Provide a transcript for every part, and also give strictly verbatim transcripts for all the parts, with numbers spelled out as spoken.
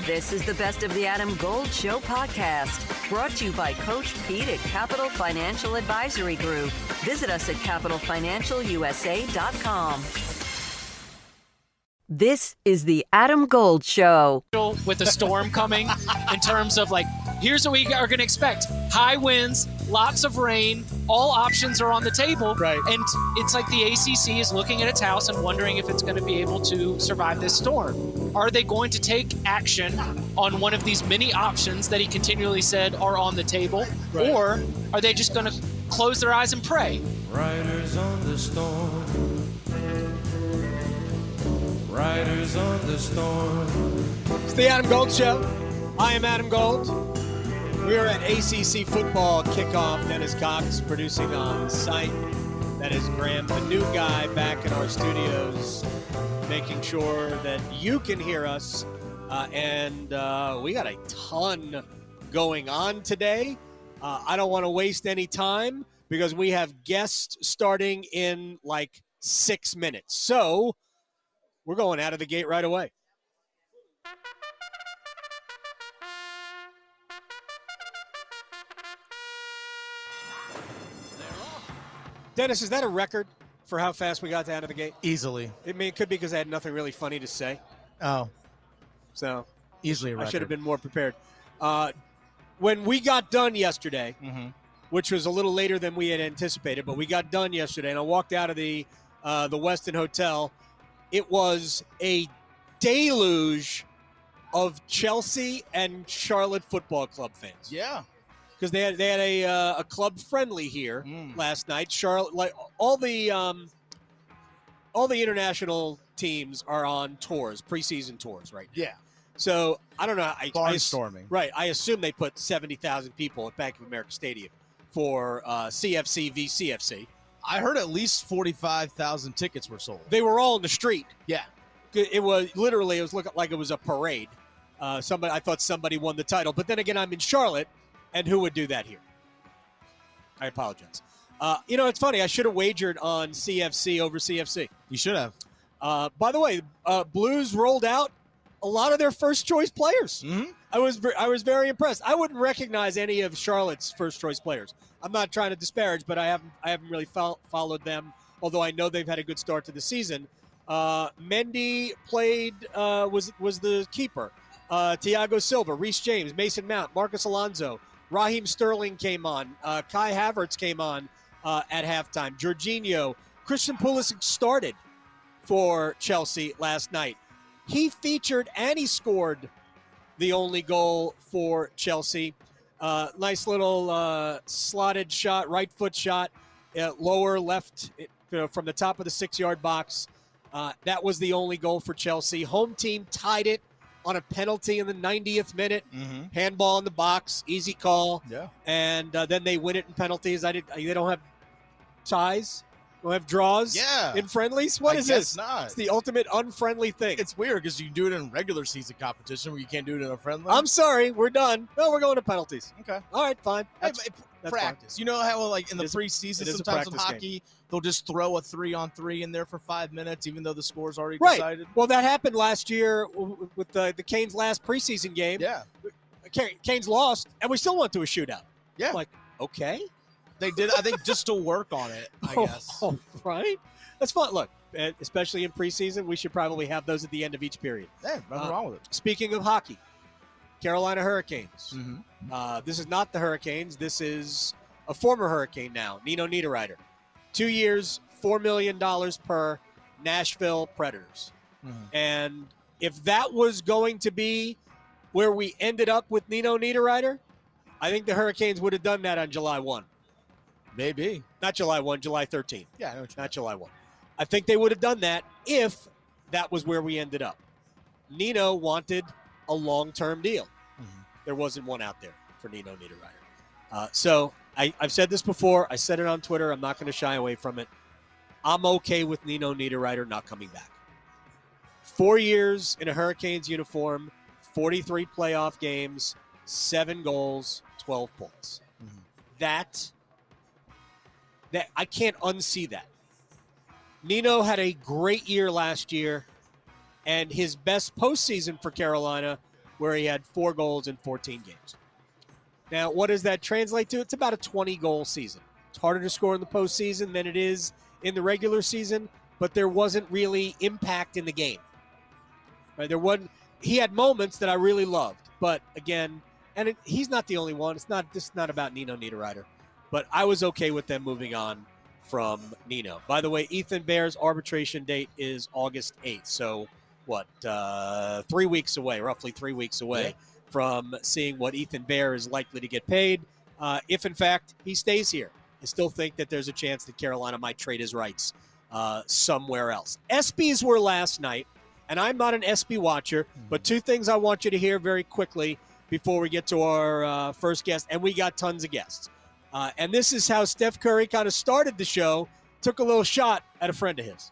This is the Best of the Adam Gold Show podcast, brought to you by Coach Pete at Capital Financial Advisory Group. Visit us at capital financial u s a dot com. This is the Adam Gold Show. With the storm coming, in terms of like, here's what we are going to expect. High winds, lots of rain, all options are on the table. Right. And it's like the A C C is looking at its house and wondering if it's going to be able to survive this storm. Are they going to take action on one of these many options that he continually said are on the table? Right. Or are they just going to close their eyes and pray? Riders on the storm. Riders on the storm. It's the Adam Gold Show. I am Adam Gold. We are at A C C football kickoff. Dennis Cox producing on site. That is Graham, the new guy, back in our studios, making sure that you can hear us. Uh, and uh, we got a ton going on today. Uh, I don't want to waste any time because we have guests starting in like six minutes. So we're going out of the gate right away. Dennis, is that a record for how fast we got to out of the gate? Easily. I mean, it could be because I had nothing really funny to say. Oh, So easily a record. I should have been more prepared. Uh, when we got done yesterday, Mm-hmm. which was a little later than we had anticipated, but we got done yesterday, and I walked out of the uh, the Westin Hotel. It was a deluge of Chelsea and Charlotte Football Club fans. Yeah. Because they had they had a uh, a club friendly here Mm. last night. Charlotte, like all the um, all the international teams are on tours, preseason tours right now. Yeah. So I don't know. I, I, Barnstorming. right. I assume they put seventy thousand people at Bank of America Stadium for uh, C F C v C F C. I heard at least forty-five thousand tickets were sold. They were all in the street. Yeah. It was literally, it was looking like it was a parade. Uh, somebody, I thought somebody won the title. But then again, I'm in Charlotte, and who would do that here? I apologize. Uh, you know, it's funny. I should have wagered on C F C over C F C. You should have. Uh, by the way, uh, Blues rolled out a lot of their first-choice players. Mm-hmm. I was ver- I was very impressed. I wouldn't recognize any of Charlotte's first-choice players. I'm not trying to disparage, but I haven't I haven't really fo- followed them, although I know they've had a good start to the season. Uh, Mendy played uh, was was the keeper. Uh, Thiago Silva, Reece James, Mason Mount, Marcus Alonso, Raheem Sterling came on. Uh, Kai Havertz came on uh, at halftime. Jorginho, Christian Pulisic started for Chelsea last night. He featured and he scored the only goal for Chelsea. Uh, nice little uh, slotted shot, right foot shot, uh, lower left you know, from the top of the six-yard box. Uh, that was the only goal for Chelsea. Home team tied it on a penalty in the ninetieth minute. Mm-hmm. Handball in the box, easy call. Yeah. And uh, then they win it in penalties. I did. They don't have ties. They don't have draws. Yeah. In friendlies. What I is guess this? not. It's the ultimate unfriendly thing. It's weird because you can do it in regular season competition where you can't do it in a friendly. I'm sorry, we're done. No, we're going to penalties. okay. All right, fine. Hey, That's, but that's practice. You know how like in the It is a- preseason it is a sometimes in practice hockey they'll just throw a three on three in there for five minutes even though the score's already right. decided. Well, that happened last year w- with the, the Canes' last preseason game. Yeah. Ca- Canes lost, and we still went to a shootout. Yeah. I'm like, okay. They did, I think, just to work on it, I guess. Oh, right. That's fun. Look, eh, especially in preseason, we should probably have those at the end of each period. Yeah, nothing Uh, wrong with it. Speaking of hockey, Carolina Hurricanes. Mm-hmm. Uh, this is not the Hurricanes. This is a former Hurricane now, Nino Niederreiter. Two years, four million dollars per, Nashville Predators. Mm-hmm. And if that was going to be where we ended up with Nino Niederreiter, I think the Hurricanes would have done that on July first. Maybe. Not July first, July thirteenth. Yeah, I know what you Not July first. I think they would have done that if that was where we ended up. Nino wanted a long-term deal. Mhm. There wasn't one out there for Nino Niederreiter. Uh, so I, I've said this before. I said it on Twitter. I'm not going to shy away from it. I'm okay with Nino Niederreiter not coming back. Four years in a Hurricanes uniform, forty-three playoff games, seven goals, twelve points. Mhm. That, that I can't unsee that. Nino had a great year last year, and his best postseason for Carolina where he had four goals in fourteen games. Now, what does that translate to? It's about a twenty-goal season. It's harder to score in the postseason than it is in the regular season, but there wasn't really impact in the game. Right? There wasn't. He had moments that I really loved, but again, and it, he's not the only one. It's not. This is not about Nino Niederreiter, but I was okay with them moving on from Nino. By the way, Ethan Bear's arbitration date is August eighth. So, what? Uh, three weeks away, roughly three weeks away. Yeah. From seeing what Ethan Bear is likely to get paid, uh, if in fact he stays here. I still think that there's a chance that Carolina might trade his rights uh, somewhere else. ESPYs were last night, and I'm not an ESPY watcher, but two things I want you to hear very quickly before we get to our uh, first guest, and we got tons of guests. Uh, and this is how Steph Curry kind of started the show, took a little shot at a friend of his.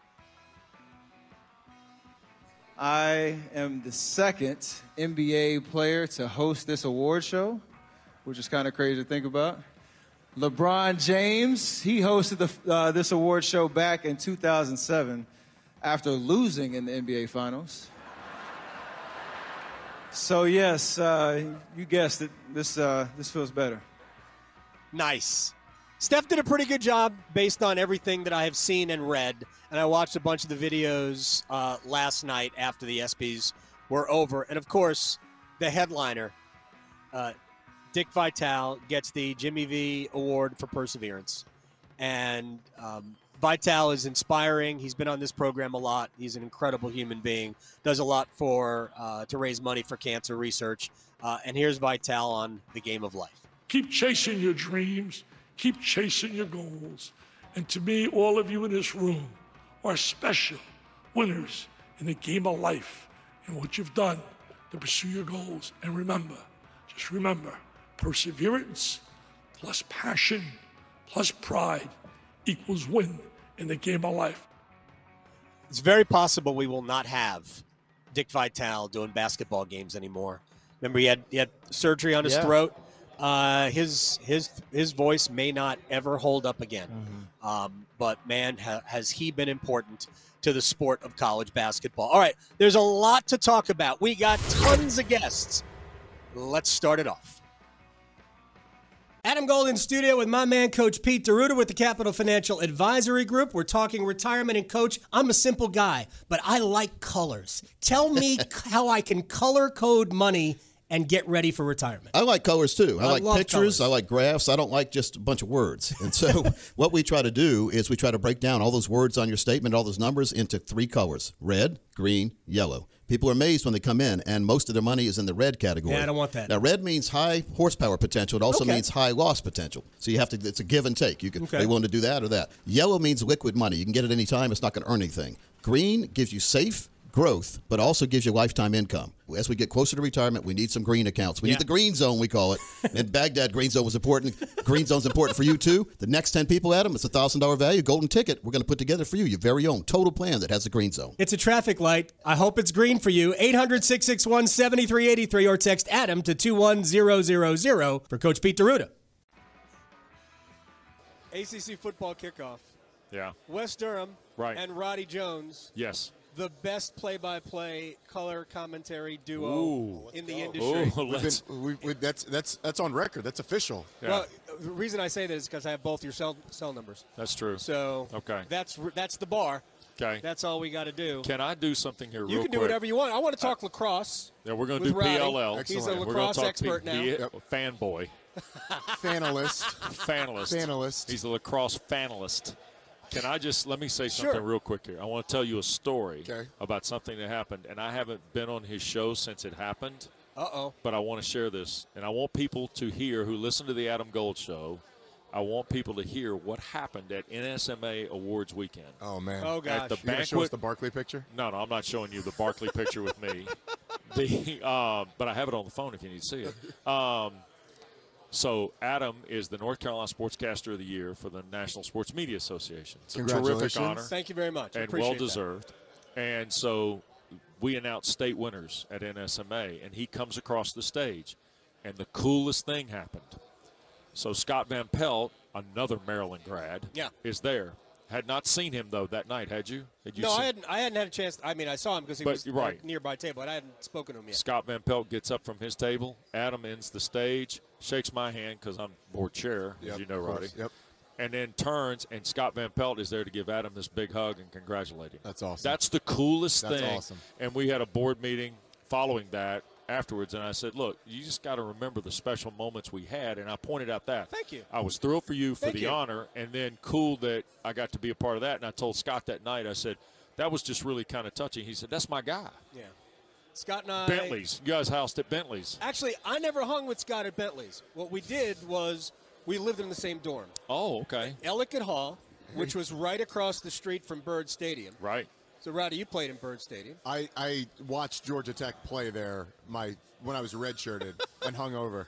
I am the second N B A player to host this award show, which is kind of crazy to think about. LeBron James, he hosted the, uh, this award show back in two thousand seven after losing in the N B A Finals. So, yes, uh, you guessed it. This, uh, this feels better. Nice. Steph did a pretty good job based on everything that I have seen and read. And I watched a bunch of the videos uh, last night after the ESPYs were over. And, of course, the headliner, uh, Dick Vitale, gets the Jimmy V Award for Perseverance. And um, Vitale is inspiring. He's been on this program a lot. He's an incredible human being, does a lot for uh, to raise money for cancer research. Uh, and here's Vitale on the game of life. Keep chasing your dreams. Keep chasing your goals. And to me, all of you in this room are special winners in the game of life and what you've done to pursue your goals. And remember, just remember, perseverance plus passion plus pride equals win in the game of life. It's very possible we will not have Dick Vitale doing basketball games anymore. Remember, he had, he had surgery on his yeah. throat. Uh, his his his voice may not ever hold up again. Mm-hmm. Um, but, man, ha- has he been important to the sport of college basketball. All right, there's a lot to talk about. We got tons of guests. Let's start it off. Adam Gold in studio with my man, Coach Pete D'Arruda with the Capital Financial Advisory Group. We're talking retirement. And, Coach, I'm a simple guy, but I like colors. Tell me how I can color code money and get ready for retirement. I like colors, too. I, I like pictures. Colors. I like graphs. I don't like just a bunch of words. And so what we try to do is we try to break down all those words on your statement, all those numbers, into three colors: red, green, yellow. People are amazed when they come in, and most of their money is in the red category. Yeah, I don't want that. Now, red means high horsepower potential. It also okay. means high loss potential. So you have to, it's a give and take. You can okay. be willing to do that or that. Yellow means liquid money. You can get it any time. It's not going to earn anything. Green gives you safe growth, but also gives you lifetime income. As we get closer to retirement, we need some green accounts. We yeah. need the green zone, we call it. And Baghdad green zone was important. Green zone's important for you, too. The next ten people, Adam, it's a one thousand dollars value, golden ticket. We're going to put together for you your very own total plan that has the green zone. It's a traffic light. I hope it's green for you. eight hundred, six six one, seven three eight three or text Adam to two one zero zero zero for Coach Pete D'Arruda. A C C football kickoff. Yeah. Wes Durham right. and Roddy Jones. Yes. The best play-by-play color commentary duo Ooh, in the industry. Ooh, We've been, we, we, that's that's that's on record. That's official. Yeah. Well, the reason I say that is because I have both your cell cell numbers. That's true. So okay. that's that's the bar. Okay. That's all we got to do. Can I do something here? You real can do quick? whatever you want. I want to talk uh, lacrosse. Yeah, we're going to with do Roddy. P L L. He's a We're lacrosse talk expert P- now. He, Yep. Fanboy. Fanalist. Fanalist. Fanalist. He's a lacrosse fanalist. Can I just let me say something Sure. real quick here? I want to tell you a story okay. about something that happened, and I haven't been on his show since it happened. Uh-oh. But I want to share this, and I want people to hear who listen to the Adam Gold Show. I want people to hear what happened at N S M A Awards weekend. Oh man! Oh gosh! At the you gonna banquet, show us the Barkley picture? No, no, I'm not showing you the Barkley picture with me. The um, but I have it on the phone if you need to see it. Um, so Adam is the North Carolina Sportscaster of the Year for the National Sports Media Association. It's a terrific honor. Thank you very much. And well deserved. And so we announced state winners at N S M A, and he comes across the stage, and the coolest thing happened. So Scott Van Pelt, another Maryland grad, yeah. is there. Had not seen him, though, that night, had you? Had you no, seen- I hadn't. I hadn't had a chance. I mean, I saw him because he But was you're right. at a nearby table, but I hadn't spoken to him yet. Scott Van Pelt gets up from his table. Adam ends the stage, shakes my hand because I'm board chair, Yep, as you know, of course. Roddy. Yep. And then turns, and Scott Van Pelt is there to give Adam this big hug and congratulate him. That's awesome. That's the coolest That's thing. awesome. And we had a board meeting following that afterwards, and I said, look, you just got to remember the special moments we had, and I pointed out that. Thank you. I was thrilled for you for Thank the you. honor, and then cool that I got to be a part of that. And I told Scott that night, I said, that was just really kind of touching. He said, that's my guy. Yeah. Scott and I. Bentley's. You guys housed at Bentley's. Actually, I never hung with Scott at Bentley's. What we did was we lived in the same dorm. Oh, okay. Ellicott Hall, which was right across the street from Bird Stadium. Right. So, Rowdy, you played in Bird Stadium. I, I watched Georgia Tech play there my when I was redshirted and hungover.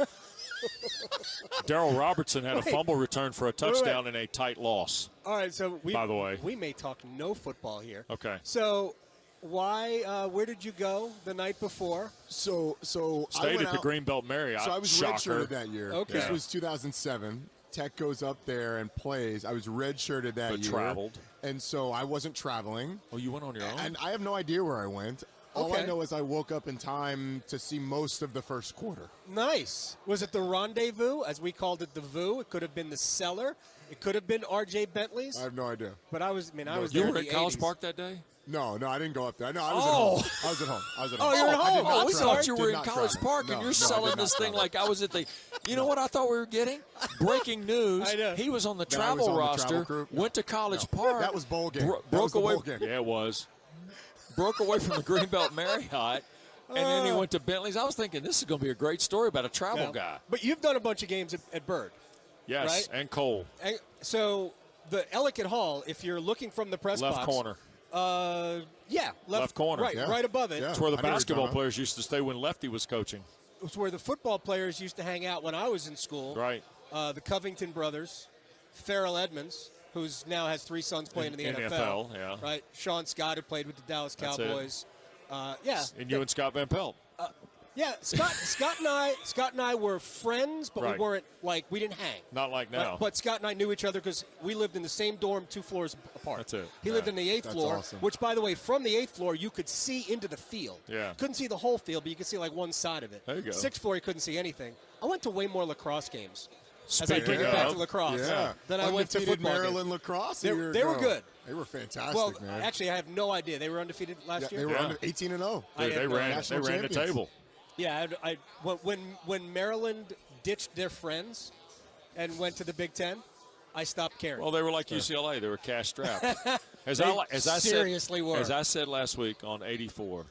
Darrell Robertson had a Wait. fumble return for a wait. touchdown in a tight loss. All right, so we, By the way. we may talk no football here. Okay. So, why? Uh, where did you go the night before? So, so I Stayed went at the out- Greenbelt Marriott. So I was Shocker. redshirted that year. Okay. This was two thousand seven. Tech goes up there and plays. I was redshirted that But year. traveled. And so I wasn't traveling. Oh, you went on your own? And I have no idea where I went. All I Okay. know is I woke up in time to see most of the first quarter. Nice. Was it the rendezvous, as we called it, the V U? It could have been the cellar. It could have been R J Bentley's. I have no idea. But I was, I mean, I was you there were in at the College eighties. Park that day? No, no, I didn't go up there. No, I was Oh. at home. I was at home. I was at Oh, home. you're at I did home. not Oh, we travel. thought you Did were in not College travel. Park No, and no, you're I selling did not this thing travel. like I was at the. You know what I thought we were getting? Breaking news. I know. He was on the That I travel was on the roster. travel crew? No. Went to College No. Park. That was bowl game. bro- That broke was the away. bowl game. Yeah, it was. Broke away from the Greenbelt Marriott, and then he went to Bentley's. I was thinking this is going to be a great story about a travel No. guy. But you've done a bunch of games at, at Bird. Yes, Right? and Cole. And so the Ellicott Hall, if you're looking from the press Left box, corner. Uh, yeah, left, Left corner. right, Yeah. right above it. Yeah. That's where the I know what you're basketball talking players used to stay when Lefty was coaching. It's where the football players used to hang out when I was in school. Right. Uh, the Covington brothers, Farrell Edmonds, who's now has three sons playing in, In- the in N F L. N F L, yeah. Right. Sean Scott, who played with the Dallas That's it. Cowboys. Uh, yeah. And you and Scott Van Pelt. Yeah. Scott, Scott and I, Scott and I were friends, but Right. we weren't like we didn't hang. Not like But- now. But, Scott and I knew each other because we lived in the same dorm, two floors apart. That's it. He lived Yeah. in the eighth That's floor, awesome. which, by the way, from the eighth floor, you could see into the field. Yeah. Couldn't see the whole field, but you could see like one side of it. There you go. Sixth floor, you couldn't see anything. I went to way more lacrosse games. As I Speaking bring it back of- to lacrosse. Yeah. Then I went to Undefeated football games. Maryland lacrosse. a They- year they were ago. good. They were fantastic, Well, man. actually, I have no idea. They were undefeated last yeah, year. they were Yeah. under eighteen and oh. I Dude, had they no ran, they national ran the champions. table. Yeah, I, I when when Maryland ditched their friends and went to the Big Ten, I stopped caring. Well, they were like U C L A. They were cash strapped. As They I li- as I seriously said, were. As I said last week on eighty-four,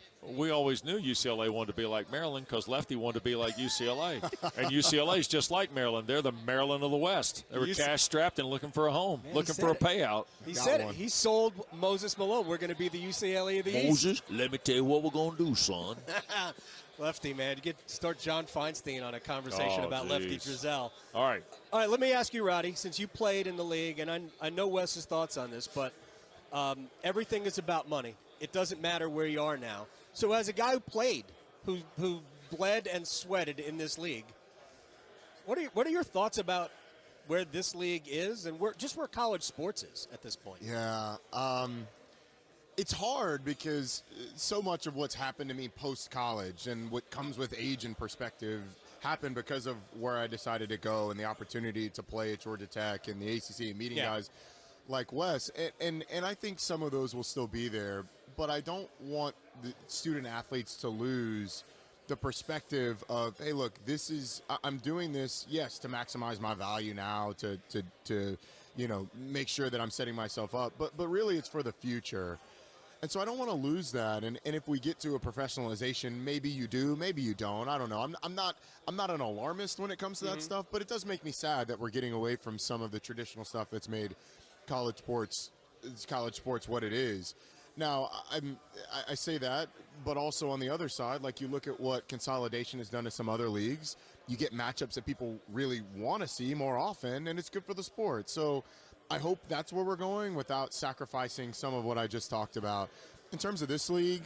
we always knew U C L A wanted to be like Maryland because Lefty wanted to be like U C L A. And U C L A is just like Maryland. They're the Maryland of the West. They were You s- cash strapped and looking for a home, Man, he looking said for a it. payout. he got said one. it. He sold Moses Malone. We're going to be the U C L A of the East. Moses, let me tell you what we're going to do, son. Lefty, man, you get start John Feinstein on a conversation Oh, about Lefty geez. Drizel. All right. All right, let me ask you, Roddy, since you played in the league, and I, I know Wes's thoughts on this, but um, everything is about money. It doesn't matter where you are now. So as a guy who played, who who bled and sweated in this league, what are you, what are your thoughts about where this league is and where just where college sports is at this point? Yeah. Um, it's hard because so much of what's happened to me post-college and what comes with age and perspective happened because of where I decided to go and the opportunity to play at Georgia Tech and the A C C and meeting Yeah. guys like Wes. And, and, and I think some of those will still be there, but I don't want the student athletes to lose the perspective of, hey, look, this is, I- I'm doing this, yes, to maximize my value now, to, to, to, you know, make sure that I'm setting myself up, but, but really it's for the future. And so I don't want to lose that. And, and if we get to a professionalization, maybe you do, maybe you don't. I don't know. I'm, I'm not I'm not an alarmist when it comes to that Mhm. stuff, but it does make me sad that we're getting away from some of the traditional stuff that's made college sports college sports what it is. Now, I'm I, I say that, but also on the other side, like you look at what consolidation has done to some other leagues, you get matchups that people really want to see more often, and it's good for the sport. So I hope that's where we're going without sacrificing some of what I just talked about. In terms of this league,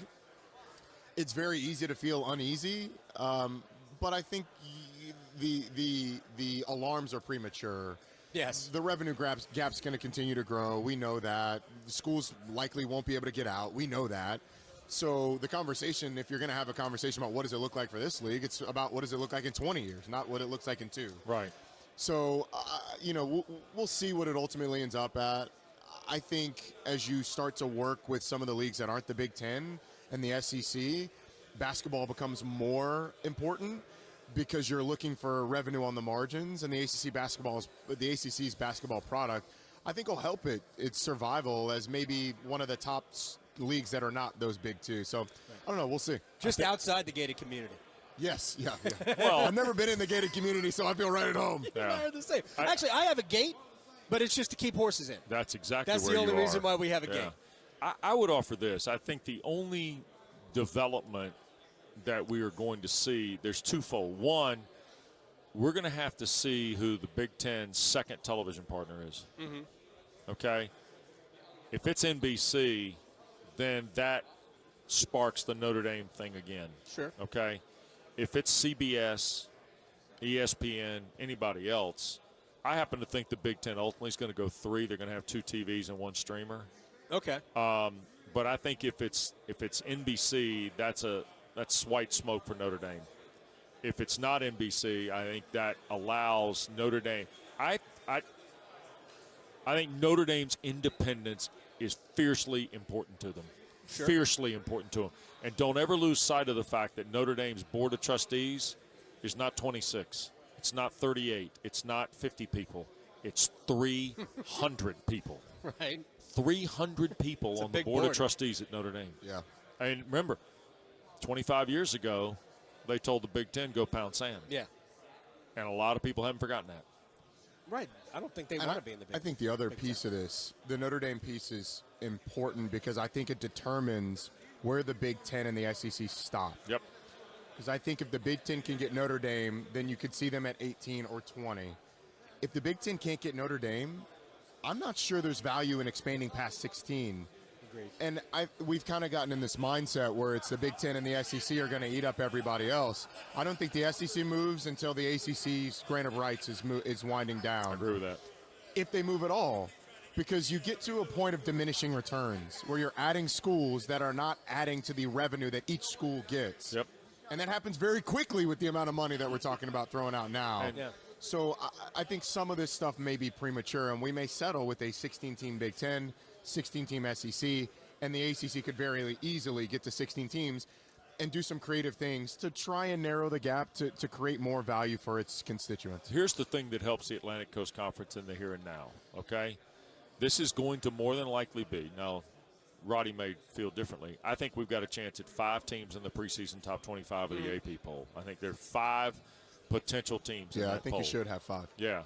it's very easy to feel uneasy, um, but I think y- the the the alarms are premature. Yes. The revenue gap's, gap's going to continue to grow. We know that. The schools likely won't be able to get out. We know that. So the conversation, if you're going to have a conversation about what does it look like for this league, it's about what does it look like in twenty years, not what it looks like in two. Right. So, uh, you know, we'll, we'll see what it ultimately ends up at. I think as you start to work with some of the leagues that aren't the Big Ten and the S E C, basketball becomes more important because you're looking for revenue on the margins, and the A C C basketball is, the A C C's basketball product, I think will help it its survival as maybe one of the top leagues that are not those big two. So I don't know. We'll see. Just outside the gated community. Yes. Yeah. yeah. Well, I've never been in the gated community, so I feel right at home. You and I are the same. I, Actually, I have a gate, but it's just to keep horses in. That's exactly That's where the only you reason are. why we have a Yeah. gate. I, I would offer this. I think the only development that we are going to see, there's twofold. One, we're going to have to see who the Big Ten's second television partner is. Mm-hmm. Okay? If it's N B C, then that sparks the Notre Dame thing again. Sure. Okay? If it's C B S, E S P N, anybody else, I happen to think the Big Ten ultimately is going to go three. They're going to have two T Vs and one streamer. Okay. Um, but I think if it's if it's N B C, that's a that's white smoke for Notre Dame. If it's not N B C, I think that allows Notre Dame. I I I think Notre Dame's independence is fiercely important to them. Sure. Fiercely important to them. And don't ever lose sight of the fact that Notre Dame's board of trustees is not twenty-six. It's not thirty-eight. It's not fifty people. It's three hundred people. Right. three hundred people It's a on the big board, board. of trustees at Notre Dame. Yeah. And remember, twenty-five years ago, they told the Big Ten, go pound sand. Yeah. And a lot of people haven't forgotten that. Right. I don't think they And want I, to be in the Big I think the other Big piece Ten. of this, the Notre Dame piece, is important because I think it determines where the Big Ten and the S E C stop. Yep. Because I think if the Big Ten can get Notre Dame, then you could see them at eighteen or twenty. If the Big Ten can't get Notre Dame, I'm not sure there's value in expanding past sixteen. Agreed. And I, we've kind of gotten in this mindset where it's the Big Ten and the S E C are going to eat up everybody else. I don't think the S E C moves until the A C C's grant of rights is mo- is winding down. I agree with that. If they move at all, because you get to a point of diminishing returns where you're adding schools that are not adding to the revenue that each school gets. Yep. And that happens very quickly with the amount of money that we're talking about throwing out now. And- Yeah. So I, I think some of this stuff may be premature, and we may settle with a sixteen-team Big Ten, sixteen-team S E C, and the A C C could very easily get to sixteen teams and do some creative things to try and narrow the gap to, to create more value for its constituents. Here's the thing that helps the Atlantic Coast Conference in the here and now, okay? This is going to more than likely be, now, Roddy may feel differently. I think we've got a chance at five teams in the preseason top twenty-five of the A P poll. I think there are five potential teams in Yeah, that I think poll. you should have five. Yeah.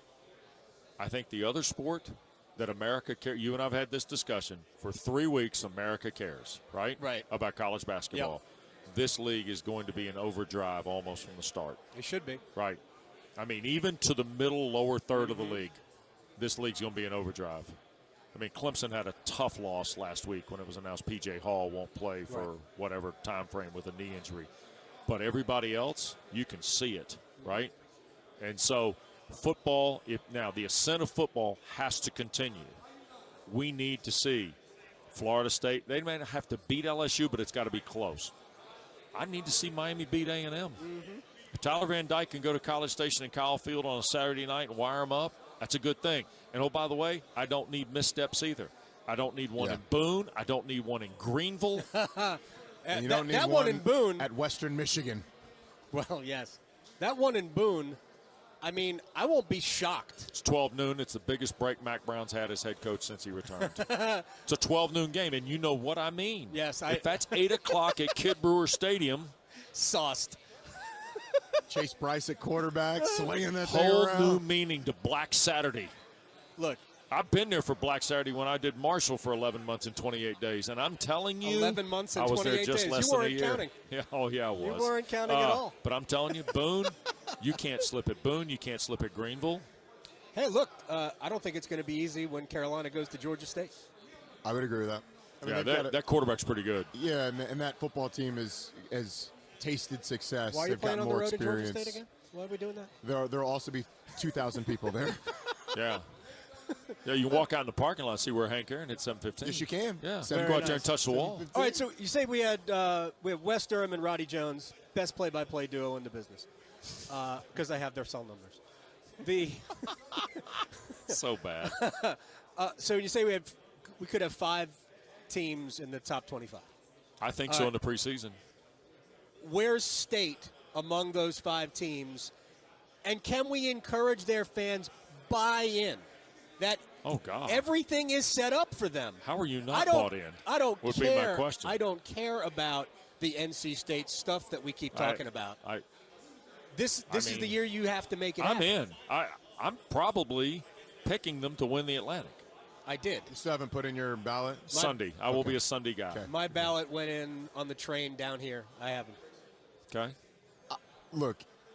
I think the other sport that America cares, you and I have had this discussion, for three weeks America cares, right? Right. About college basketball. This league is going to be in overdrive almost from the start. It should be. Right. I mean, even to the middle, lower third of the league, this league's going to be in overdrive. I mean, Clemson had a tough loss last week when it was announced P J Hall won't play for Right. whatever time frame with a knee injury. But everybody else, you can see it, right? And so football, if now the ascent of football has to continue. We need to see Florida State. They may not have to beat L S U, but it's got to be close. I need to see Miami beat A and M. Mm-hmm. If Tyler Van Dyke can go to College Station and Kyle Field on a Saturday night and wire them up, that's a good thing. And, oh, by the way, I don't need missteps either. I don't need one Yeah. in Boone. I don't need one in Greenville. And you that don't need that one, one in Boone. at Western Michigan. Well, yes. That one in Boone, I mean, I won't be shocked. It's twelve noon. It's the biggest break Mac Brown's had as head coach since he returned. It's a twelve noon game, and you know what I mean. Yes, I- If that's eight o'clock at Kid Brewer Stadium, Sauced. Chase Bryce at quarterback, slinging that thing whole around. new meaning to Black Saturday. Look, I've been there for Black Saturday when I did Marshall for eleven months and twenty-eight days, and I'm telling you, eleven months and I was there twenty-eight just days. less You than weren't a year. counting. Yeah, oh yeah, I was. You weren't counting Uh, at all. But I'm telling you, Boone, you can't slip at Boone. You can't slip at Greenville. hey, look, uh, I don't think it's going to be easy when Carolina goes to Georgia State. I would agree with that. I mean, yeah, they've got that, a- that quarterback's pretty good. Yeah, and, and that football team is has tasted success. Why are you They've playing got on the more road experience. at Georgia State again? Why are we doing that? There, there will also be two thousand people there. Yeah. Yeah, you walk out in the parking lot and see where Hank Aaron hit seven fifteen. Yes, you can. Yeah. Very Go out nice. there and touch the wall. All right, so you say we had uh, we have Wes Durham and Roddy Jones, best play-by-play duo in the business, because I have their cell numbers. The So bad. uh, so you say we have we could have five teams in the top twenty-five. I think All so right. in the preseason. Where's State among those five teams, and can we encourage their fans buy in that Oh, God. everything is set up for them? How are you I not don't, bought in? I don't Would care. be my question. I don't care about the N C State stuff that we keep talking I, about. I, This I this is mean, the year you have to make it I'm happen. in. I, I'm probably picking them to win the Atlantic. I did. You still haven't put in your ballot? Sunday. I will Okay. be a Sunday guy. Okay. My ballot went in on the train down here. I haven't. Okay. Look,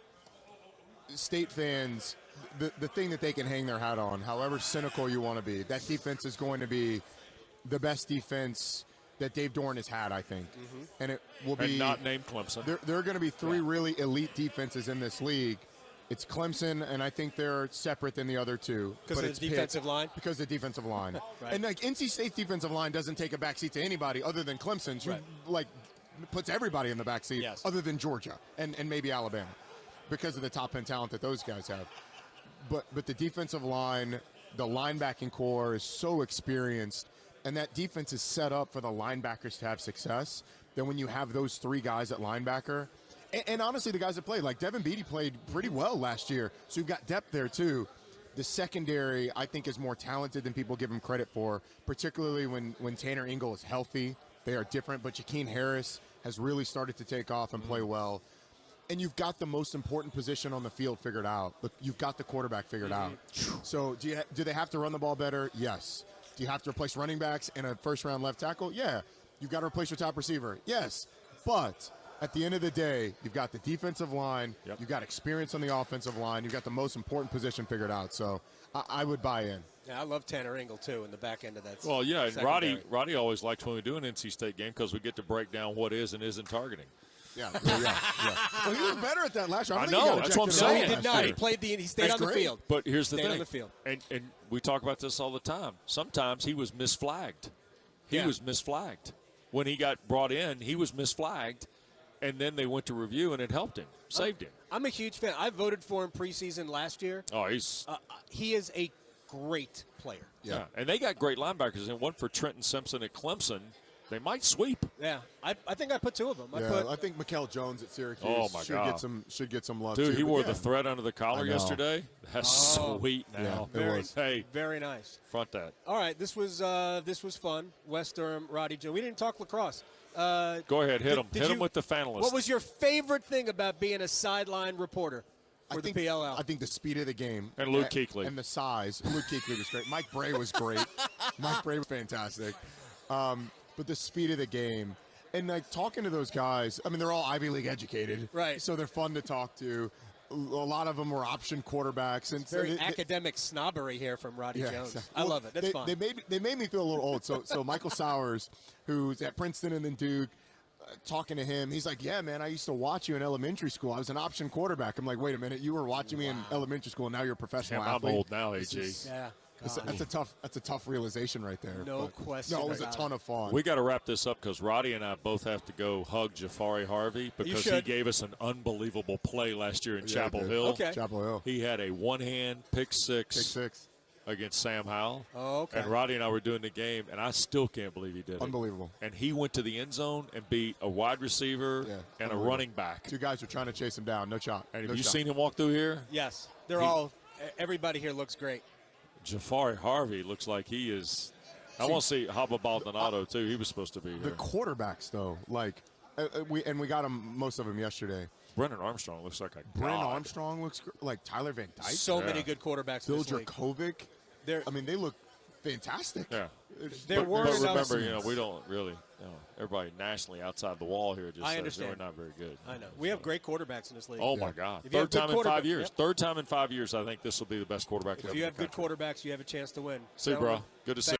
State fans, the, the thing that they can hang their hat on, however cynical you want to be, that defense is going to be the best defense that Dave Doran has had, I think. Mm-hmm. And it will And be not named Clemson. There, there are going to be three really elite defenses in this league. It's Clemson, and I think they're separate than the other two. 'Cause but of it's the Pitt. defensive line? Because of the defensive line. Right. And like N C State's defensive line doesn't take a backseat to anybody other than Clemson's, who Right. like puts everybody in the backseat Yes. other than Georgia and, and maybe Alabama because of the top end talent that those guys have. But but the defensive line, the linebacking core is so experienced, and that defense is set up for the linebackers to have success. Then when you have those three guys at linebacker, and, and honestly, the guys that played, like Devin Beatty played pretty well last year, so you've got depth there too. The secondary, I think, is more talented than people give him credit for, particularly when, when Tanner Ingle is healthy. They are different, but Jakeem Harris has really started to take off and play well. And you've got the most important position on the field figured out. Look, you've got the quarterback figured out. So do you, do they have to run the ball better? Yes. Do you have to replace running backs and a first-round left tackle? Yeah. You've got to replace your top receiver? Yes. But at the end of the day, you've got the defensive line. Yep. You've got experience on the offensive line. You've got the most important position figured out. So I, I would buy in. Yeah, I love Tanner Ingle, too, in the back end of that. Well, yeah, and secondary. Roddy, Roddy always likes when we do an N C State game because we get to break down what is and isn't targeting. Yeah, yeah, yeah. yeah. Well, he was better at that last year. I, I don't think he know, got that's what I'm ejected saying. No, he last did not. year. He played the. He stayed That's on the great. field. But here's the Stayed on thing, the field. And, and we talk about this all the time. Sometimes he was misflagged. He Yeah. was misflagged. When he got brought in, he was misflagged, and then they went to review, and it helped him, saved him. I'm a huge fan. I voted for him preseason last year. Oh, he's Uh, he is a great player. yeah. And they got great linebackers. And one for Trenton Simpson at Clemson, they might sweep. Yeah, I, I think I put two of them. I Yeah, put I think Mikael Jones at Syracuse Oh, my should God. get some should get some love Dude, too. he But wore yeah. the thread under the I collar know. yesterday. That's Oh. sweet now. Yeah, it very, was. Hey, very nice. front that. All right, this was uh, this was fun. Wes Durham, Roddy Jones. We didn't talk lacrosse. Uh, Go ahead, hit did- him. did Hit him you- with the finalists. What was your favorite thing about being a sideline reporter for I think, the P L L? I think the speed of the game. And Luke Kuechly. And the size. Luke Kuechly was great. Mike Bray was great. Mike Bray was fantastic. Um, but the speed of the game. And, like, talking to those guys, I mean, they're all Ivy League educated. Right. So they're fun to talk to. A lot of them were option quarterbacks. And so Very they- they- academic snobbery here from Roddy Yeah, Jones. exactly. I Well, love it. That's they, fun. They made, they made me feel a little old. So, so Michael Sowers, who's at Princeton and then Duke, uh, talking to him, he's like, yeah, man, I used to watch you in elementary school. I was an option quarterback. I'm like, wait a minute, you were watching me in elementary school, and now you're a professional Damn, I'm athlete. old now, This A G. is- yeah. That's a, God. that's a tough. That's a tough realization right there. No but- question No, it was a about ton of fun. We got to wrap this up because Roddy and I both have to go hug Jafari Harvey because he should. gave us an unbelievable play last year in Yeah, Chapel he did. Hill. Okay. Chapel Hill. He had a one-hand pick six, Pick six. against Sam Howell. Oh, okay. And Roddy and I were doing the game, and I still can't believe he did it. Unbelievable. And he went to the end zone and beat a wide receiver Yeah, and a unbelievable. running back. Two guys were trying to chase him down. No shot. And have no you shot. seen him walk through here? Yes, they're He- all. Everybody here looks great. Jafari Harvey looks like he is. I want to see Haba Baldonado, too. He was supposed to be The here. quarterbacks, though, like uh, uh, we and we got them most of them yesterday. Brennan Armstrong looks like a Brent god. Armstrong looks gr- like Tyler Van Dyke. So Yeah. many good quarterbacks in Bill this league. Dracovic. They're- I mean, they look fantastic. Yeah. There but, were but some- remember, you know, we don't really, you know, everybody nationally outside the wall here just I says understand. we're not very good. I know. We have great quarterbacks in this league. Oh, my God. If you have Third good time in quarterback- five years. Yep. Third time in five years, I think this will be the best quarterback If ever you in have the good country. quarterbacks, you have a chance to win. See, you, bro. Good to see you.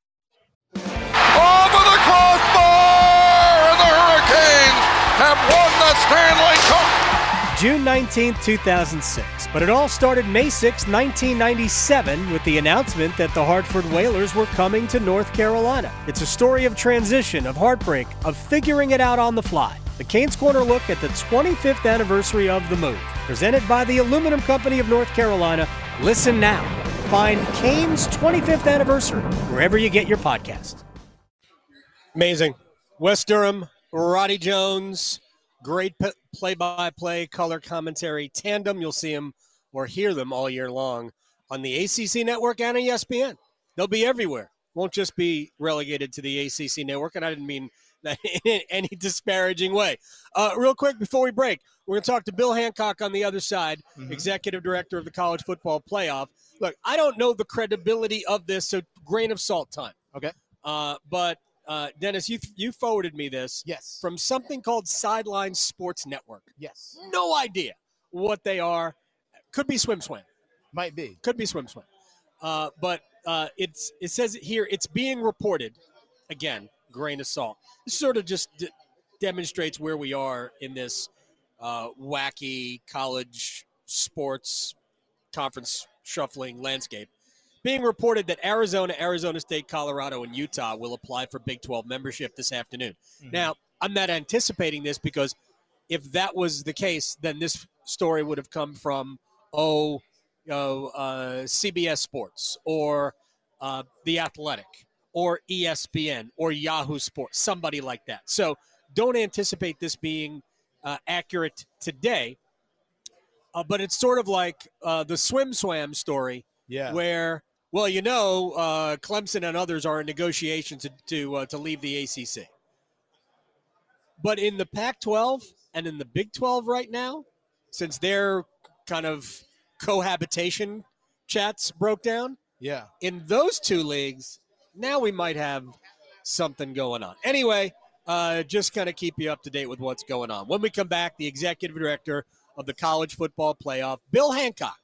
Over the crossbar, and the Hurricanes have won the Stanley Cup. June nineteenth, two thousand six. But it all started May sixth, nineteen ninety-seven, with the announcement that the Hartford Whalers were coming to North Carolina. It's a story of transition, of heartbreak, of figuring it out on the fly. The Canes Corner look at the twenty-fifth anniversary of the move. Presented by the Aluminum Company of North Carolina. Listen now. Find Canes' twenty-fifth anniversary wherever you get your podcast. Amazing. Wes Durham, Roddy Jones, great p- play-by-play color commentary tandem. You'll see them or hear them all year long on the A C C Network and E S P N. They'll be everywhere. Won't just be relegated to the A C C Network, and I didn't mean that in any disparaging way. Uh, real quick, before we break, we're going to talk to Bill Hancock on the other side, mm-hmm. Executive Director of the College Football Playoff. Look, I don't know the credibility of this, so grain of salt time. Okay. Uh, but, uh, Dennis, you you forwarded me this. Yes. From something called Sideline Sports Network. Yes. No idea what they are. Could be Swim Swam. Might be. Could be Swim Swam. Uh, but uh, it's it says here it's being reported, again, grain of salt. This sort of just d- demonstrates where we are in this uh, wacky college sports conference shuffling landscape. Being reported that Arizona, Arizona State, Colorado, and Utah will apply for Big twelve membership this afternoon. Mm-hmm. Now, I'm not anticipating this because if that was the case, then this story would have come from, oh, you know, uh, C B S Sports or uh, The Athletic or E S P N or Yahoo Sports, somebody like that. So don't anticipate this being uh, accurate today. Uh, but it's sort of like uh, the Swim Swam story, yeah. where, well, you know, uh, Clemson and others are in negotiations to to, uh, to leave the A C C. But in the Pac twelve and in the Big twelve right now, since their kind of cohabitation chats broke down, yeah, in those two leagues, now we might have something going on. Anyway, uh, just kind of keep you up to date with what's going on. When we come back, the executive director of the College Football Playoff, Bill Hancock.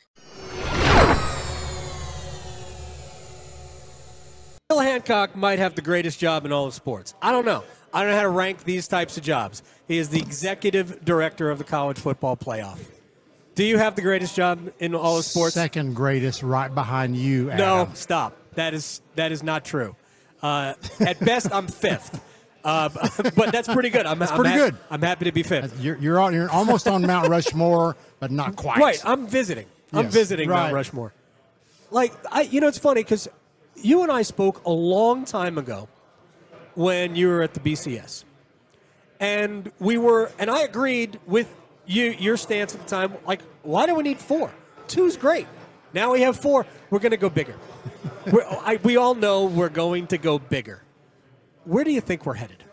Bill Hancock might have the greatest job in all of sports. I don't know. I don't know how to rank these types of jobs. He is the executive director of the College Football Playoff. Do you have the greatest job in all of sports? Second greatest, right behind you, Adam. No, stop. That is that is not true. Uh, at best, I'm fifth. Uh, but that's pretty good. I'm, that's I'm pretty ha- good. I'm happy to be fifth. You're you're, on, you're almost on Mount Rushmore, but not quite. Right. I'm visiting. I'm Yes, visiting right. Mount Rushmore. Like, I, you know, it's funny because you and I spoke a long time ago when you were at the B C S, and we were, and I agreed with you, your stance at the time. Like, why do we need four? Two's great. Now we have four. We're going to go bigger. we're, I, we all know we're going to go bigger. Where do you think we're headed?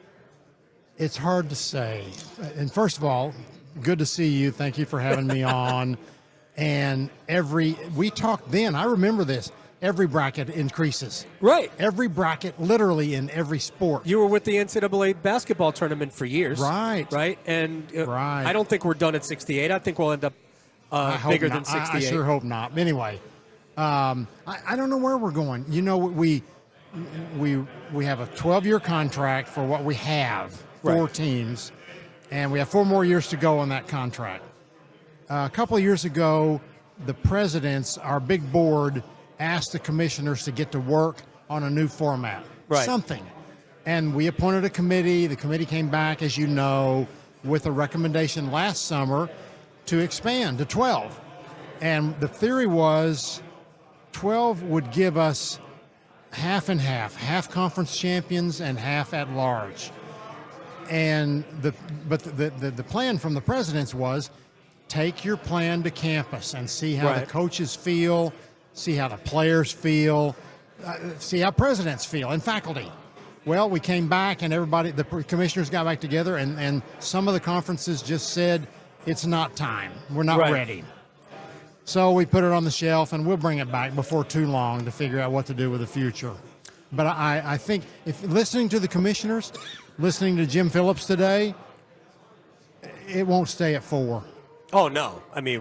It's hard to say. And first of all, good to see you. Thank you for having me on. And every we talked then, I remember this, every bracket increases. Right. Every bracket, literally in every sport. You were with the N C double A basketball tournament for years. Right. Right? And uh, right. I don't think we're done at sixty-eight. I think we'll end up uh, bigger than sixty-eight. I, I sure hope not. Anyway, um, I, I don't know where we're going. You know, we we we have a twelve-year contract for what we have, four Right. teams, and we have four more years to go on that contract. Uh, a couple of years ago, the presidents, our big board, asked the commissioners to get to work on a new format, Right. something. And we appointed a committee. The committee came back, as you know, with a recommendation last summer to expand to twelve. And the theory was twelve would give us half and half, half conference champions and half at large. And the but the, the, the plan from the presidents was take your plan to campus and see how Right. the coaches feel, see how the players feel, uh, see how presidents feel and faculty. Well, we came back and everybody, the commissioners got back together, and, and some of the conferences just said, it's not time. We're not Right. ready. So we put it on the shelf, and we'll bring it back before too long to figure out what to do with the future. But I, I think if listening to the commissioners, listening to Jim Phillips today, it won't stay at four. Oh, no. I mean,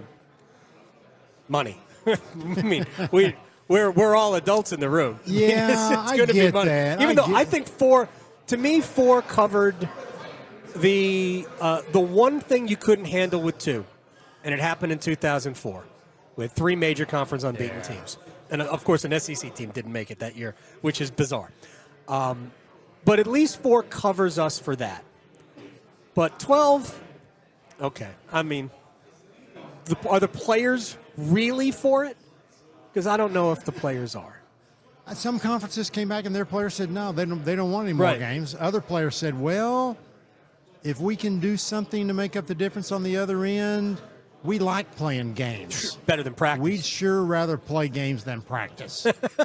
money. I mean, we, we're, we're all adults in the room. Yeah, it's, it's I gonna get be money. that. Even I though get- I think four, to me, four covered the uh, the one thing you couldn't handle with two, and it happened in two thousand four, with three major conference unbeaten yeah. teams. And, of course, an S E C team didn't make it that year, which is bizarre. Um, but at least four covers us for that. But twelve, okay. I mean, the, are the players really for it? Because I don't know if the players are. Some conferences came back and their players said, no, they don't, they don't want any more Right. games. Other players said, well, if we can do something to make up the difference on the other end, we like playing games. Better than practice. We'd sure rather play games than practice.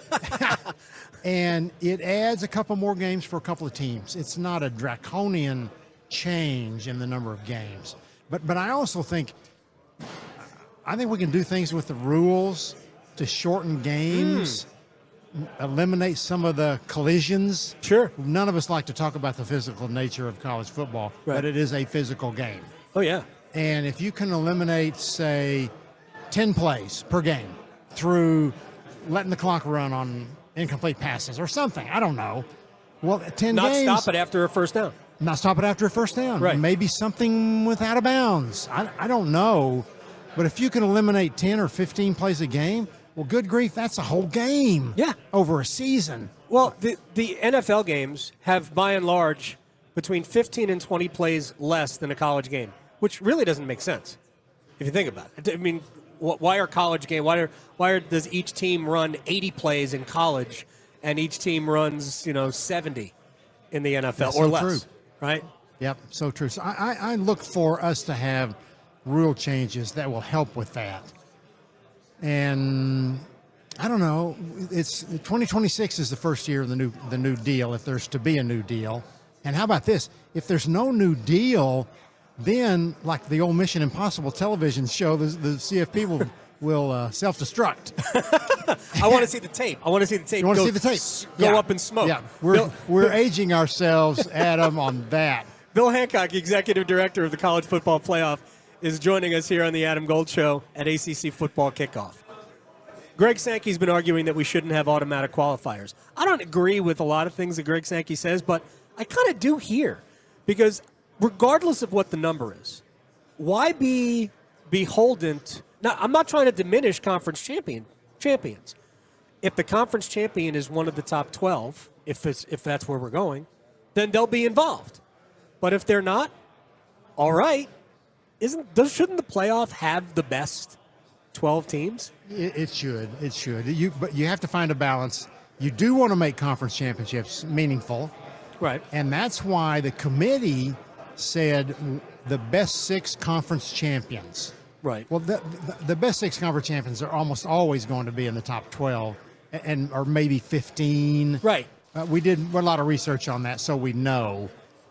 And it adds a couple more games for a couple of teams. It's not a draconian change in the number of games. But but I also think I think we can do things with the rules to shorten games, mm. eliminate some of the collisions. Sure. None of us like to talk about the physical nature of college football, right. but it is a physical game. Oh, yeah. And if you can eliminate, say, ten plays per game through letting the clock run on incomplete passes or something, I don't know. Well, ten Not games. Not stop it after a first down. Not stop it after a first down. Right. Maybe something with out of bounds. I, I don't know. But if you can eliminate ten or fifteen plays a game, well, good grief, that's a whole game. Yeah. Over a season. Well, the, the N F L games have, by and large, between fifteen and twenty plays less than a college game, which really doesn't make sense if you think about it. I mean, wh- why are college games, why, are, why are, does each team run eighty plays in college and each team runs, you know, seventy in the N F L That's or so less, true. right? Yep, so true. So I, I, I look for us to have rule changes that will help with that. And I don't know, it's twenty twenty-six is the first year of the new the new deal, if there's to be a new deal. And how about this? If there's no new deal, then like the old Mission Impossible television show, the, the C F P will will uh, self-destruct. I want to see the tape. I want to see the tape. You want to go, see the tape? s- Go Yeah. up in smoke. Yeah, we're Bill, we're aging ourselves, Adam, on that. Bill Hancock, Executive Director of the College Football Playoff, is joining us here on the Adam Gold Show at A C C Football Kickoff. Greg Sankey's been arguing that we shouldn't have automatic qualifiers. I don't agree with a lot of things that Greg Sankey says, but I kind of do here. Because regardless of what the number is, why be beholden to... Now, I'm not trying to diminish conference champion champions. If the conference champion is one of the top twelve, if it's, if that's where we're going, then they'll be involved. But if they're not, all right. Isn't does, shouldn't the playoff have the best twelve teams? It, it should. It should. You, but you have to find a balance. You do want to make conference championships meaningful. Right. And that's why the committee said the best six conference champions. Right. Well, the, the, the best six conference champions are almost always going to be in the top twelve, and, and or maybe fifteen. Right. Uh, we did a lot of research on that, so we know.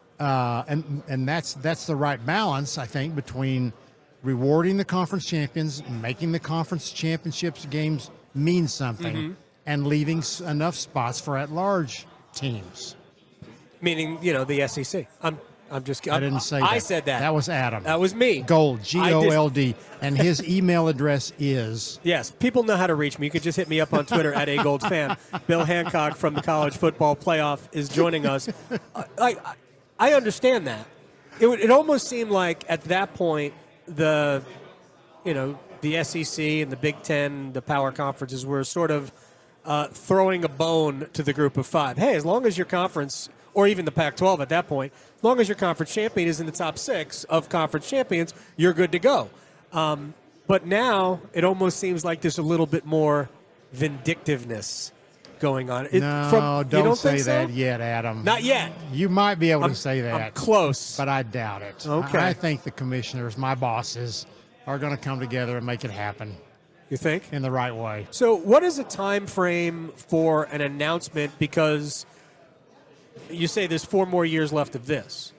Uh, and and that's that's the right balance, I think, between rewarding the conference champions, making the conference championships games mean something, Mm-hmm. and leaving s- enough spots for at-large teams. Meaning, you know, the S E C. I'm, I'm just. I I'm, didn't say I that. said that. That was Adam. That was me. Gold, G I O just- L D, and his email address is. Yes, people know how to reach me. You could just hit me up on Twitter at a gold fan. Bill Hancock from the College Football Playoff is joining us. I, I, I understand that. It would, it almost seemed like at that point the, you know, the S E C and the Big Ten, the power conferences were sort of uh, throwing a bone to the group of five. Hey, as long as your conference, or even the Pac twelve at that point, as long as your conference champion is in the top six of conference champions, you're good to go. Um, but now it almost seems like there's a little bit more vindictiveness going on. It, No, from, don't, you don't say think so? that yet, Adam. Not yet. You might be able I'm- to say that. I'm close. But I doubt it. Okay. I, I think the commissioners, my bosses, are going to come together and make it happen. You think? In the right way. So what is a time frame for an announcement? Because you say there's four more years left of this.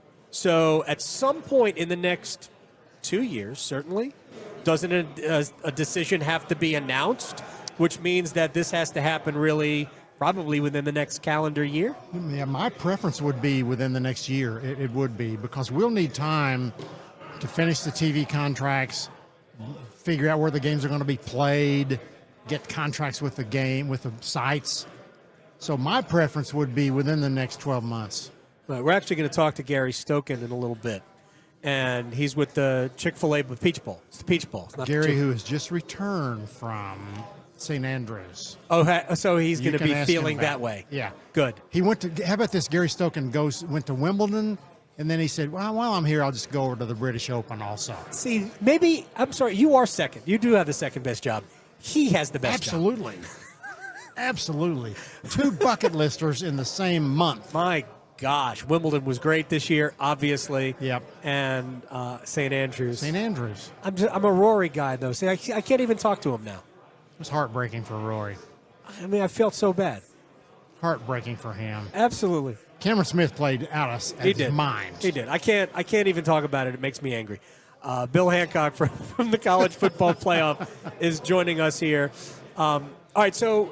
So at some point in the next two years, certainly, doesn't a, a, a decision have to be announced, which means that this has to happen really probably within the next calendar year? Yeah, my preference would be within the next year. It, it would be, because we'll need time to finish the T V contracts, figure out where the games are going to be played, get contracts with the game, with the sites. So my preference would be within the next twelve months. Right, we're actually going to talk to Gary Stokan in a little bit. And he's with the Chick-fil-A with Peach Bowl. It's the Peach Bowl. It's not Gary, the who has just returned from Saint Andrews. Oh, ha- so he's You going to can be ask him feeling about that it. way. Yeah. Good. He went to, how about this? Gary Stokan goes, went to Wimbledon, and then he said, well, while I'm here, I'll just go over to the British Open also. See, maybe, I'm sorry, you are second. You do have the second best job. He has the best Absolutely. Absolutely. Two bucket listers in the same month. My gosh, Wimbledon was great this year, obviously. Yep. And uh, Saint Andrews. Saint Andrews. I'm just, I'm a Rory guy, though. See, I, I can't even talk to him now. It was heartbreaking for Rory. I mean, I felt so bad. Heartbreaking for him. Absolutely. Cameron Smith played out of He his did. mind. He did. I can't. I can't even talk about it. It makes me angry. Uh, Bill Hancock from, from the College Football Playoff is joining us here. Um, all right. So,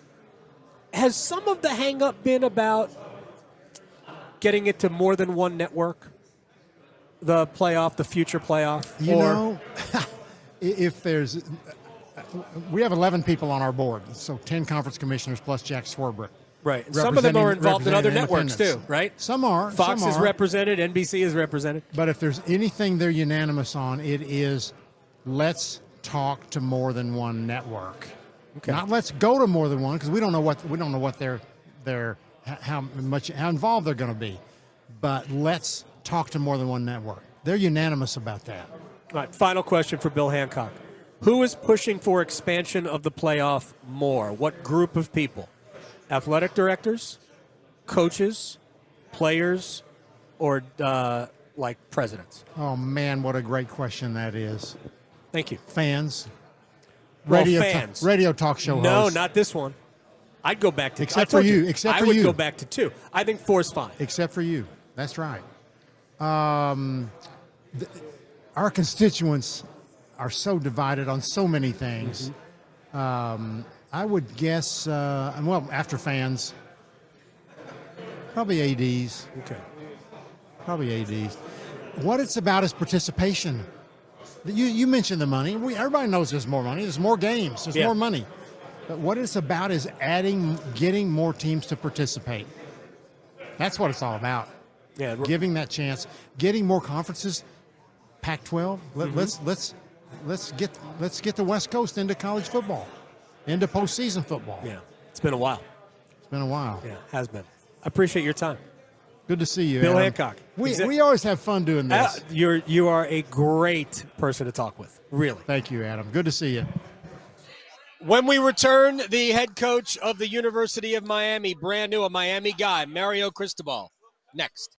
has some of the hang-up been about getting it to more than one network? The playoff, the future playoff. You or, know, if there's, we have eleven people on our board, so ten conference commissioners plus Jack Swarbrick. Right. And some of them are involved in other networks too, right? Some are. Fox some is are. represented. N B C is represented. But if there's anything they're unanimous on, it is let's talk to more than one network. Okay. Not let's go to more than one because we don't know what we don't know what they're they're how much how involved they're going to be. But let's talk to more than one network. They're unanimous about that. All right. Final question for Bill Hancock: who is pushing for expansion of the playoff more? What group of people? Athletic directors, coaches, players, or uh, like presidents? Oh man, what a great question that is. Thank you. Fans. Well, Radio fans. Ta- radio talk show No, hosts. not this one. I'd go back to Except I told for you, except I for would you. go back to two. I think four's fine. Except for you. That's right. Um, th- our constituents are so divided on so many things. Mm-hmm. Um, I would guess, uh, and well, after fans, probably A Ds. Okay. Probably A Ds. What it's about is participation. You, you mentioned the money. We, everybody knows there's more money. There's more games. There's Yeah. more money. But what it's about is adding, getting more teams to participate. That's what it's all about. Yeah, Giving that chance, getting more conferences. Pac twelve. Let, Mm-hmm. Let's let's let's get let's get the West Coast into college football, into postseason football. Yeah, it's been a while. It's been a while. Yeah, has been. I appreciate your time. Good to see you, Bill Adam. Hancock. We Exec- we always have fun doing Uh, this. you're you are a great person to talk with. Really. Thank you, Adam. Good to see you. When we return, the head coach of the University of Miami, brand new, a Miami guy, Mario Cristobal. Next.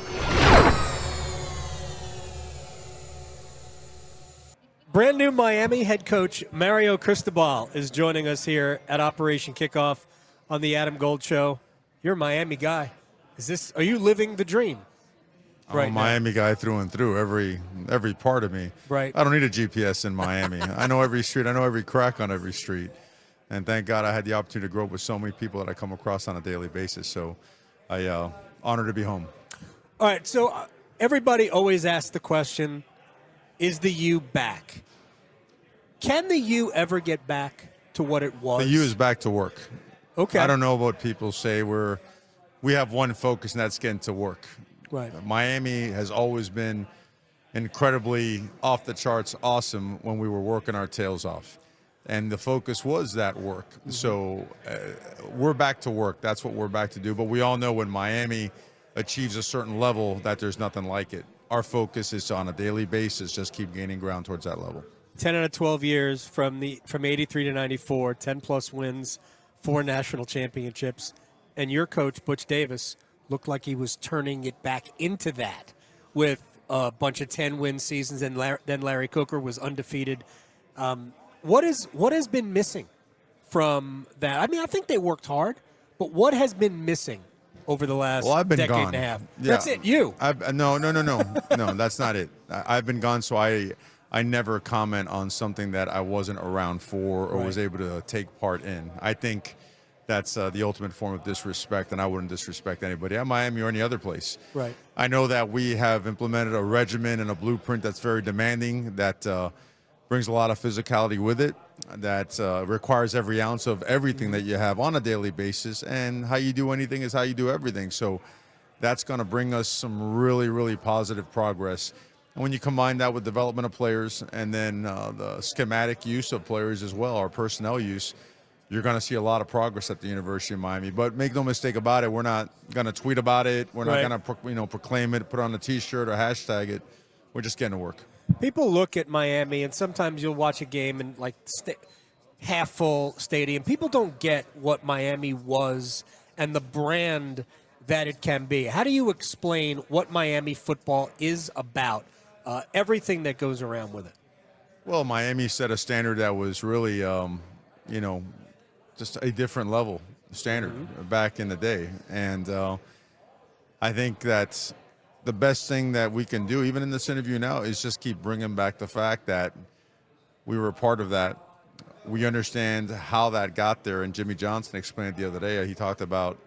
Brand new Miami head coach Mario Cristobal is joining us here at Operation Kickoff on the Adam Gold Show. You're a Miami guy. Is this? Are you living the dream? I'm Right a now? Miami guy through and through. Every every part of me. Right. I don't need a G P S in Miami. I know every street. I know every crack on every street. And thank God I had the opportunity to grow up with so many people that I come across on a daily basis. So I uh, honored to be home. All right. So uh, everybody always asks the question: is the U back? Can the U ever get back to what it was? The U is back to work. Okay. I don't know what people say. We're we have one focus, and that's getting to work. Right. Miami has always been incredibly off the charts awesome when we were working our tails off. And the focus was that work. Mm-hmm. So uh, we're back to work. That's what we're back to do. But we all know when Miami achieves a certain level that there's nothing like it. Our focus is on a daily basis, just keep gaining ground towards that level. ten out of twelve years from the from eighty-three to ninety-four, ten plus wins, four national championships. And your coach, Butch Davis, looked like he was turning it back into that with a bunch of ten-win seasons, and Larry, then Larry Cooker was undefeated. Um, what is what has been missing from that? I mean, I think they worked hard, but what has been missing over the last Well, I've been decade gone. and a half? Yeah. That's it, you. I've, uh, no, no, no, no, no. That's not it. I, I've been gone, so I, I never comment on something that I wasn't around for or Right. was able to take part in. I think that's uh, the ultimate form of disrespect, and I wouldn't disrespect anybody at Miami or any other place. Right. I know that we have implemented a regimen and a blueprint that's very demanding, that uh, brings a lot of physicality with it, that uh, requires every ounce of everything that you have on a daily basis, and how you do anything is how you do everything. So that's going to bring us some really, really positive progress. And when you combine that with development of players and then uh, the schematic use of players as well, our personnel use, you're going to see a lot of progress at the University of Miami. But make no mistake about it, we're not going to tweet about it. We're Right. not going to pro- you know, proclaim it, put it on a T-shirt or hashtag it. We're just getting to work. People look at Miami, and sometimes you'll watch a game and like sta- half full stadium. People don't get what Miami was and the brand that it can be. How do you explain what Miami football is about? Uh, everything that goes around with it. Well, Miami set a standard that was really, um, you know, just a different level standard Mm-hmm. back in the day. And uh, I think that the best thing that we can do, even in this interview now, is just keep bringing back the fact that we were a part of that. We understand how that got there. And Jimmy Johnson explained it the other day. He talked about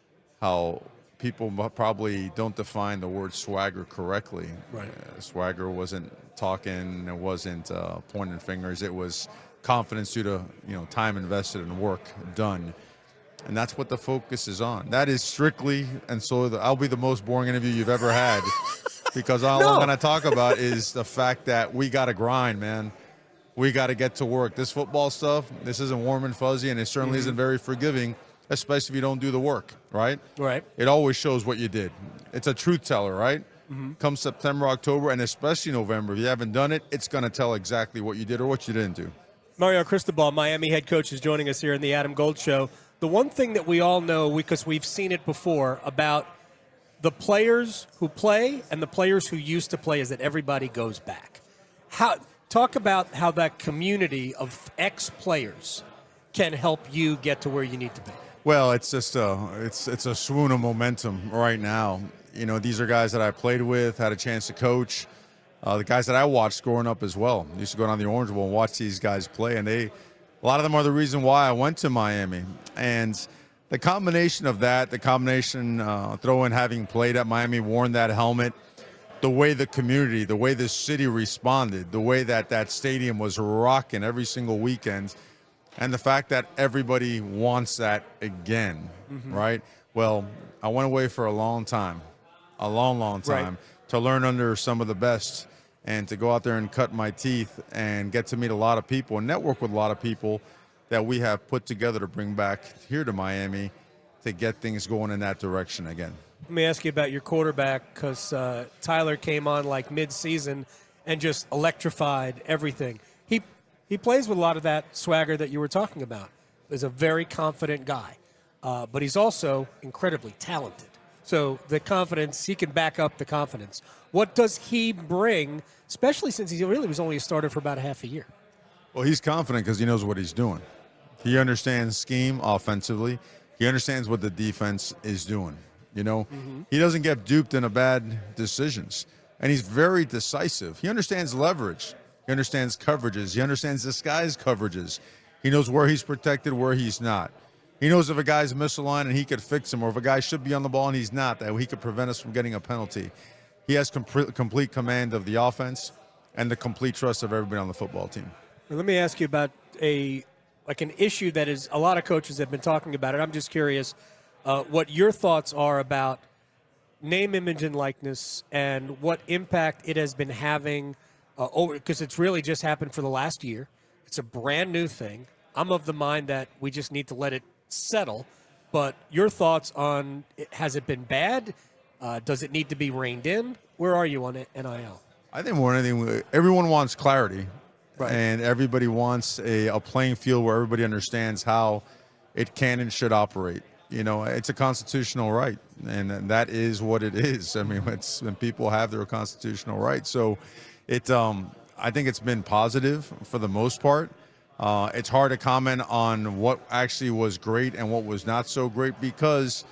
how people probably don't define the word swagger correctly. Right. Uh, swagger wasn't talking, it wasn't uh, pointing fingers, it was confidence due to, you know, time invested and work done. And that's what the focus is on. That is strictly, and so the, I'll be the most boring interview you've ever had because all No. I'm going to talk about is the fact that we got to grind, man. We got to get to work. This football stuff, this isn't warm and fuzzy, and it certainly Mhm. isn't very forgiving, especially if you don't do the work, right? Right. It always shows what you did. It's a truth teller, right? Mhm. Come September, October, and especially November, if you haven't done it, it's going to tell exactly what you did or what you didn't do. Mario Cristobal, Miami head coach, is joining us here in the Adam Gold Show. The one thing that we all know, because we've seen it before, about the players who play and the players who used to play is that everybody goes back. How talk about how that community of ex-players can help you get to where you need to be. Well, it's just a it's it's a swoon of momentum right now. You know, these are guys that I played with, had a chance to coach. Uh, the guys that I watched growing up as well. I used to go down the Orange Bowl and watch these guys play, and they, a lot of them are the reason why I went to Miami. And the combination of that, the combination uh, throw in having played at Miami, worn that helmet, the way the community, the way the city responded, the way that that stadium was rocking every single weekend, and the fact that everybody wants that again, Mhm. right? Well, I went away for a long time, a long, long time, Right. to learn under some of the best and to go out there and cut my teeth and get to meet a lot of people and network with a lot of people that we have put together to bring back here to Miami to get things going in that direction again. Let me ask you about your quarterback, because uh, Tyler came on like mid-season and just electrified everything. He he plays with a lot of that swagger that you were talking about. He's a very confident guy, uh, but he's also incredibly talented. So the confidence, he can back up the confidence. What does he bring, especially since he really was only a starter for about a half a year? Well, he's confident because he knows what he's doing. He understands scheme offensively. He understands what the defense is doing. You know, Mhm. he doesn't get duped into bad decisions, and he's very decisive. He understands leverage. He understands coverages. He understands disguise coverages. He knows where he's protected, where he's not. He knows if a guy's misaligned and he could fix him, or if a guy should be on the ball and he's not, that he could prevent us from getting a penalty. He has complete, complete command of the offense and the complete trust of everybody on the football team. Now, let me ask you about a like an issue that is a lot of coaches have been talking about it. I'm just curious uh, what your thoughts are about name, image, and likeness, and what impact it has been having uh, over. Because it's really just happened for the last year. It's a brand new thing. I'm of the mind that we just need to let it settle. But your thoughts on it, has it been bad? Uh, does it need to be reined in? Where are you on it, N I L? I think more than anything, everyone wants clarity, Right. and everybody wants a, a playing field where everybody understands how it can and should operate. You know, it's a constitutional right, and that is what it is. I mean, it's when people have their constitutional right. So, it, um, I think it's been positive for the most part. Uh, it's hard to comment on what actually was great and what was not so great because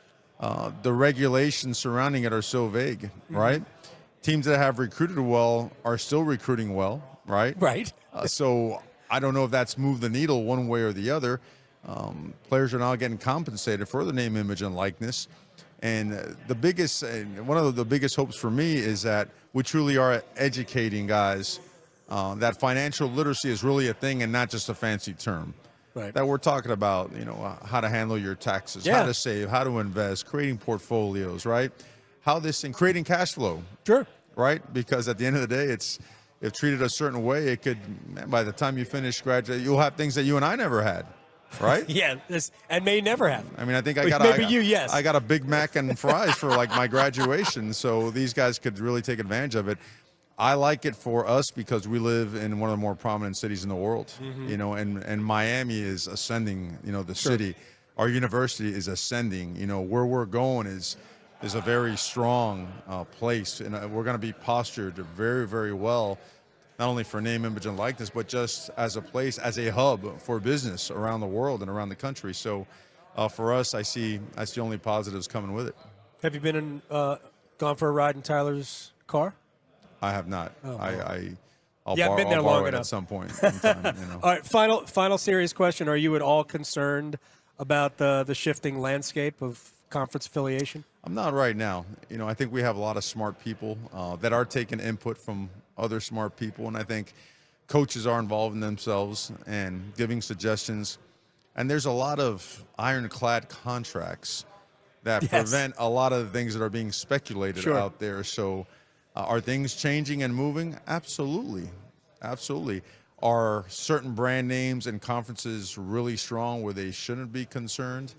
uh, the regulations surrounding it are so vague, right? Teams that have recruited well are still recruiting well, right? Right. Uh, so I don't know if that's moved the needle one way or the other. Um, players are now getting compensated for the name, image, and likeness. And uh, the biggest, and one of the biggest hopes for me is that we truly are educating guys uh, that financial literacy is really a thing and not just a fancy term. Right. that we're talking about, you know, uh, how to handle your taxes, Yeah. how to save, how to invest, creating portfolios, right? How this thing, creating cash flow. Sure. Right? Because at the end of the day, it's if treated a certain way, it could, man, by the time you finish graduate, you'll have things that you and I never had, right? Yeah, this, and may never have. I mean, I think I Like, got maybe I got, you, yes. I got a Big Mac and fries for like my graduation, so these guys could really take advantage of it. I like it for us because we live in one of the more prominent cities in the world, Mhm. you know, and, and Miami is ascending, you know, the Sure. city. Our university is ascending. You know, where we're going is is a very strong uh, place, and uh, we're going to be postured very, very well, not only for name, image, and likeness, but just as a place, as a hub for business around the world and around the country. So uh, for us, I see I see only positives coming with it. Have you been in, uh, gone for a ride in Tyler's car? I have not. Oh, I, wow. I I'll Yeah, I've borrow, been there I'll borrow long it enough. at some point in time. You know. All right, final final serious question: are you at all concerned about the the shifting landscape of conference affiliation? I'm not right now. You know, I think we have a lot of smart people uh, that are taking input from other smart people, and I think coaches are involving themselves and giving suggestions. And there's a lot of ironclad contracts that Yes. prevent a lot of the things that are being speculated Sure. out there. So, uh, are things changing and moving? Absolutely, absolutely. Are certain brand names and conferences really strong where they shouldn't be concerned?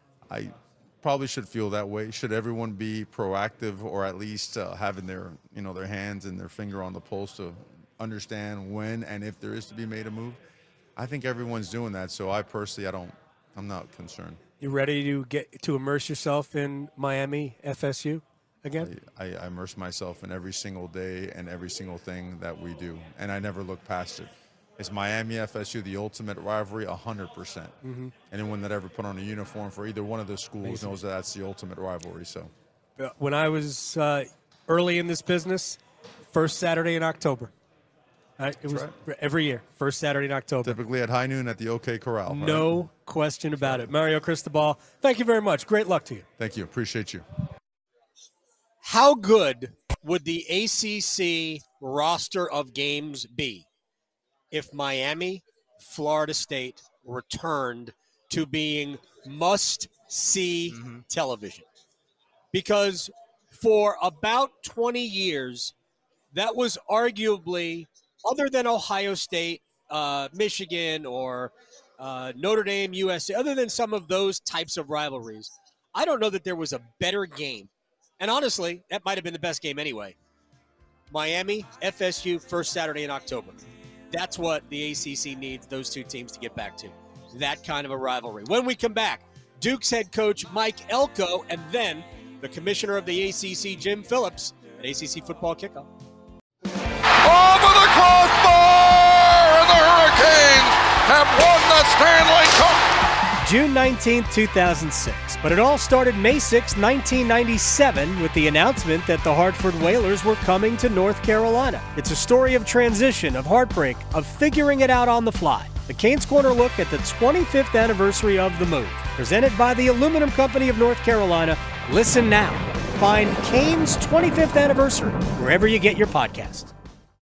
I probably should feel that way. Should everyone be proactive, or at least uh, having their, you know, their hands and their finger on the pulse to understand when and if there is to be made a move? I think everyone's doing that. So I personally, I don't, I'm not concerned. You ready to get to immerse yourself in Miami F S U again? I, I immerse myself in every single day and every single thing that we do, and I never look past it. Is Miami F S U the ultimate rivalry? one hundred percent. Mhm. Anyone that ever put on a uniform for either one of those schools Amazing. knows that that's the ultimate rivalry. So Uh, When I was uh, early in this business, first Saturday in October. Uh, it was every year, first Saturday in October. Typically at high noon at the OK Corral. right? No question about it. Mario Cristobal, thank you very much. Great luck to you. Thank you. Appreciate you. How good would the A C C roster of games be if Miami, Florida State returned to being must-see television? Because for about twenty years, that was arguably, other than Ohio State, uh, Michigan, or uh, Notre Dame, U S C, other than some of those types of rivalries, I don't know that there was a better game. And honestly, that might have been the best game anyway. Miami, F S U, first Saturday in October. That's what the A C C needs those two teams to get back to. That kind of a rivalry. When we come back, Duke's head coach Mike Elko, and then the commissioner of the A C C, Jim Phillips, at A C C Football Kickoff. Over the crossbar, and the Hurricanes have won the Stanley Cup. June nineteenth, two thousand six. But it all started May sixth, nineteen ninety-seven, with the announcement that the Hartford Whalers were coming to North Carolina. It's a story of transition, of heartbreak, of figuring it out on the fly. The Canes Corner look at the twenty-fifth anniversary of the move. Presented by the Aluminum Company of North Carolina. Listen now. Find Canes' twenty-fifth anniversary wherever you get your podcasts.